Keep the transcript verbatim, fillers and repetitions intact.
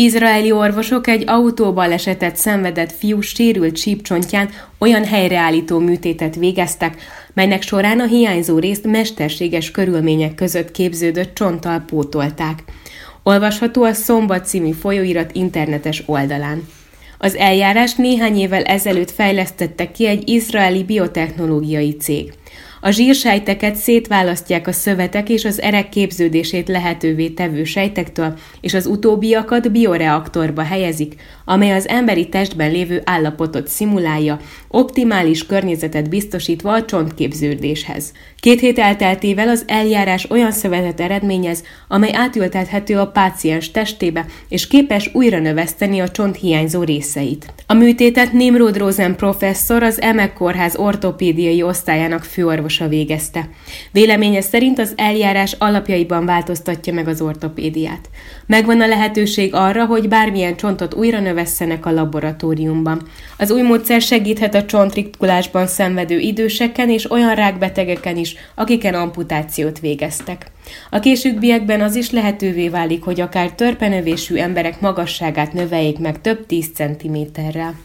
Izraeli orvosok egy autóbalesetet szenvedett fiú sérült sípcsontján olyan helyreállító műtétet végeztek, melynek során a hiányzó részt mesterséges körülmények között képződött csonttal pótolták. Olvasható a Szombat című folyóirat internetes oldalán. Az eljárást néhány évvel ezelőtt fejlesztette ki egy izraeli biotechnológiai cég. A zsírsejteket szétválasztják a szövetek és az erek képződését lehetővé tevő sejtektől, és az utóbbiakat bioreaktorba helyezik, amely az emberi testben lévő állapotot szimulálja, optimális környezetet biztosítva a csontképződéshez. Két hét elteltével az eljárás olyan szövetet eredményez, amely átültethető a páciens testébe, és képes újra növeszteni a csont hiányzó részeit. A műtétet Nimrod Rosen professzor, az e em e kórház ortopédiai osztályának főorvosa végezte. Véleménye szerint az eljárás alapjaiban változtatja meg az ortopédiát. Megvan a lehetőség arra, hogy bármilyen csontot újra növesszenek a laboratóriumban. Az új módszer segíthet a csontritkulásban szenvedő időseken és olyan rákbetegeken is, akiken amputációt végeztek. A későbbiekben az is lehetővé válik, hogy akár törpenövésű emberek magasságát növeljék meg több tíz centiméterrel.